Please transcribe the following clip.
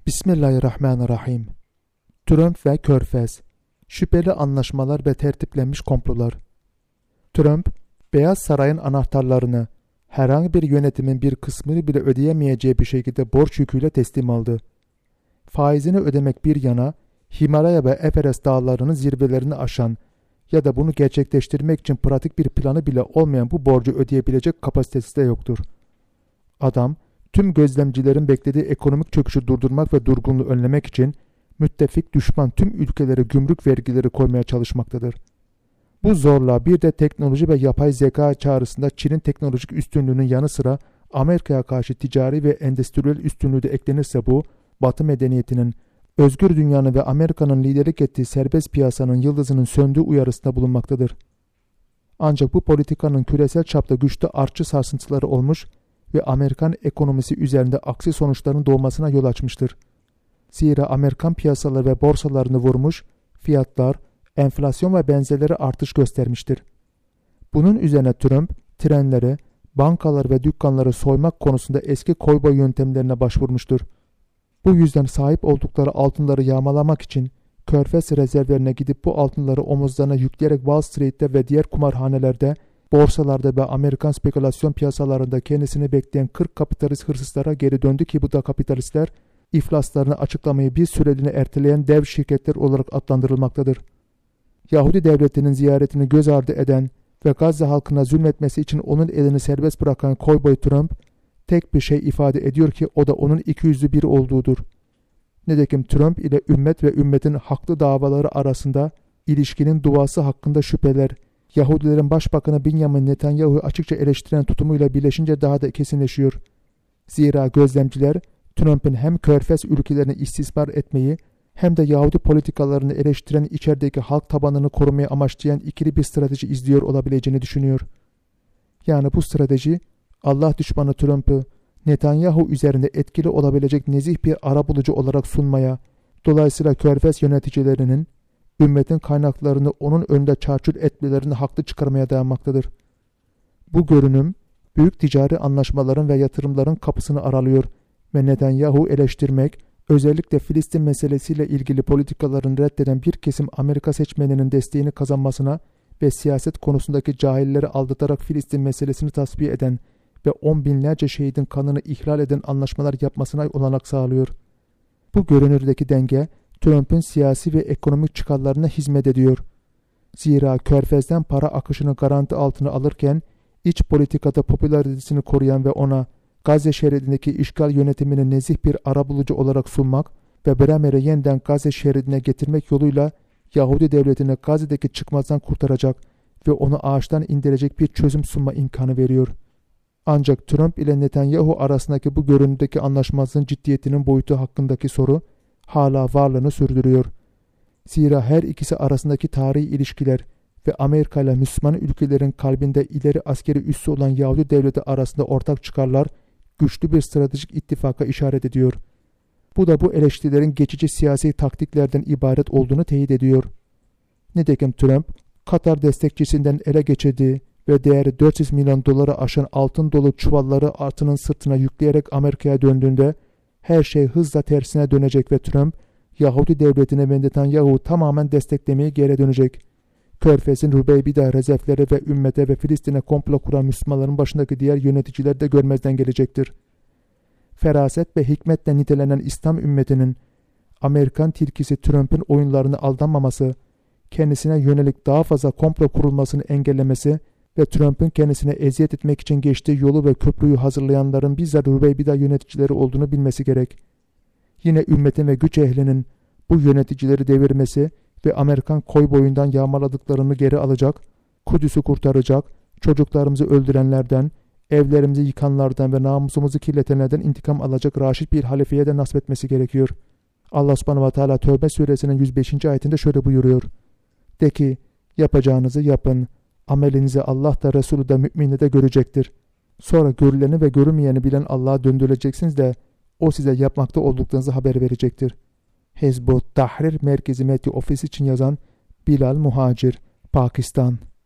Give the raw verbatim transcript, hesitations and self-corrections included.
Bismillahirrahmanirrahim. Trump ve Körfez. Şüpheli anlaşmalar ve tertiplenmiş komplolar. Trump, Beyaz Saray'ın anahtarlarını herhangi bir yönetimin bir kısmını bile ödeyemeyeceği bir şekilde borç yüküyle teslim aldı. Faizini ödemek bir yana, Himalaya ve Everest dağlarının zirvelerini aşan ya da bunu gerçekleştirmek için pratik bir planı bile olmayan bu borcu ödeyebilecek kapasitesi de yoktur. Adam, tüm gözlemcilerin beklediği ekonomik çöküşü durdurmak ve durgunluğu önlemek için müttefik düşman tüm ülkelere gümrük vergileri koymaya çalışmaktadır. Bu zorla bir de teknoloji ve yapay zeka çağrısında Çin'in teknolojik üstünlüğünün yanı sıra Amerika'ya karşı ticari ve endüstriyel üstünlüğü de eklenirse bu, Batı medeniyetinin, özgür dünyanın ve Amerika'nın liderlik ettiği serbest piyasanın yıldızının söndüğü uyarısında bulunmaktadır. Ancak bu politikanın küresel çapta güçlü artçı sarsıntıları olmuş ve Amerikan ekonomisi üzerinde aksi sonuçların doğmasına yol açmıştır. Zira Amerikan piyasaları ve borsalarını vurmuş, fiyatlar, enflasyon ve benzerleri artış göstermiştir. Bunun üzerine Trump, trenleri, bankaları ve dükkanları soymak konusunda eski kovboy yöntemlerine başvurmuştur. Bu yüzden sahip oldukları altınları yağmalamak için Körfez rezervlerine gidip bu altınları omuzlarına yükleyerek Wall Street'te ve diğer kumarhanelerde, borsalarda ve Amerikan spekülasyon piyasalarında kendisini bekleyen kırk kapitalist hırsızlara geri döndü ki bu da kapitalistler, iflaslarını açıklamayı bir süreliğine erteleyen dev şirketler olarak adlandırılmaktadır. Yahudi devletinin ziyaretini göz ardı eden ve Gazze halkına zulmetmesi için onun elini serbest bırakan kovboy Trump, tek bir şey ifade ediyor ki o da onun iki yüzlü biri olduğudur. Nitekim Trump ile ümmet ve ümmetin haklı davaları arasında ilişkinin duası hakkında şüpheler, Yahudilerin Başbakanı Benjamin Netanyahu'yu açıkça eleştiren tutumuyla birleşince daha da kesinleşiyor. Zira gözlemciler, Trump'ın hem Körfez ülkelerini istismar etmeyi hem de Yahudi politikalarını eleştiren içerideki halk tabanını korumaya amaçlayan ikili bir strateji izliyor olabileceğini düşünüyor. Yani bu strateji, Allah düşmanı Trump'ı Netanyahu üzerinde etkili olabilecek nezih bir arabulucu olarak sunmaya, dolayısıyla Körfez yöneticilerinin ümmetin kaynaklarını onun önünde çarçur etmelerini haklı çıkarmaya dayanmaktadır. Bu görünüm, büyük ticari anlaşmaların ve yatırımların kapısını aralıyor ve Netanyahu eleştirmek, özellikle Filistin meselesiyle ilgili politikalarını reddeden bir kesim Amerika seçmeninin desteğini kazanmasına ve siyaset konusundaki cahilleri aldatarak Filistin meselesini tasfiye eden ve on binlerce şehidin kanını ihlal eden anlaşmalar yapmasına olanak sağlıyor. Bu görünürdeki denge, Trump'ın siyasi ve ekonomik çıkarlarına hizmet ediyor. Zira Körfez'den para akışını garanti altına alırken, iç politikada popülaritesini koruyan ve ona Gazze şeridindeki işgal yönetimini nezih bir arabulucu olarak sunmak ve Bremer'i yeniden Gazze şeridine getirmek yoluyla Yahudi devletini Gazze'deki çıkmazdan kurtaracak ve onu ağaçtan indirecek bir çözüm sunma imkanı veriyor. Ancak Trump ile Netanyahu arasındaki bu görünümdeki anlaşmazlığın ciddiyetinin boyutu hakkındaki soru hala varlığını sürdürüyor. Zira her ikisi arasındaki tarihi ilişkiler ve Amerika ile Müslüman ülkelerin kalbinde ileri askeri üssü olan Yahudi devleti arasında ortak çıkarlar güçlü bir stratejik ittifaka işaret ediyor. Bu da bu eleştirilerin geçici siyasi taktiklerden ibaret olduğunu teyit ediyor. Nitekim Trump, Katar destekçisinden ele geçirdiği ve değeri dört yüz milyon dolara aşan altın dolu çuvalları atının sırtına yükleyerek Amerika'ya döndüğünde her şey hızla tersine dönecek ve Trump, Yahudi devletine ve Netanyahu tamamen desteklemeye geri dönecek. Körfez'in Rubeybida rezervleri ve ümmete ve Filistin'e komplo kuran Müslümanların başındaki diğer yöneticiler de görmezden gelecektir. Feraset ve hikmetle nitelenen İslam ümmetinin Amerikan tilkisi Trump'ın oyunlarını aldanmaması, kendisine yönelik daha fazla komplo kurulmasını engellemesi ve Trump'ın kendisine eziyet etmek için geçtiği yolu ve köprüyü hazırlayanların bizzat Rubeybida yöneticileri olduğunu bilmesi gerek. Yine ümmetin ve güç ehlinin bu yöneticileri devirmesi ve Amerikan kovboyundan yağmaladıklarını geri alacak, Kudüs'ü kurtaracak, çocuklarımızı öldürenlerden, evlerimizi yıkanlardan ve namusumuzu kirletenlerden intikam alacak raşit bir halifeye de nasipetmesi gerekiyor. Allah subhanahu ve teala Tövbe suresinin yüz beşinci ayetinde şöyle buyuruyor. De ki, yapacağınızı yapın, amelinizi Allah da Resulü de müminle de görecektir. Sonra görüleni ve görünmeyeni bilen Allah'a döndürüleceksiniz de o size yapmakta olduklarınızı haber verecektir. Hizbut Tahrir Merkezi Medya Ofisi için yazan Bilal Muhacir, Pakistan.